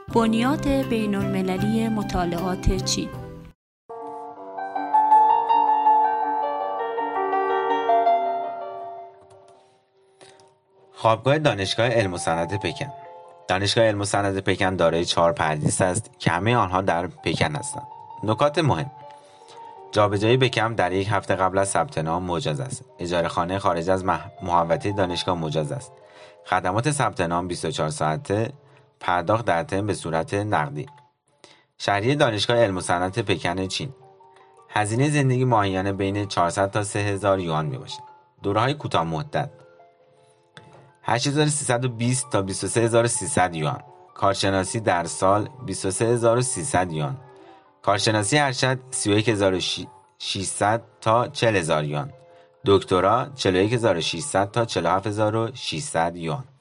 بنیاد بین‌المللی مطالعات چین. خوابگاه دانشگاه علم و صنعت پکن. دانشگاه علم و صنعت پکن دارای 4 پردیس است که همه آنها در پکن هستند. نکات مهم: جابجایی بکم در 1 هفته قبل از ثبت نام مجاز است. اجاره خانه خارج از محوطه دانشگاه مجاز است. خدمات ثبت نام 24 ساعته، پرداخت در ترم به صورت نقدی. شهریه دانشگاه علم و صنعت پکن چین. هزینه زندگی ماهیانه بین 400 تا 3000 یوان میباشد. دوره‌های کوتاه مدت 8320 تا 23300 یوان. کارشناسی در سال 23300 یوان. کارشناسی ارشد 31600 تا 40000 یوان. دکترا 41600 تا 47600 یوان.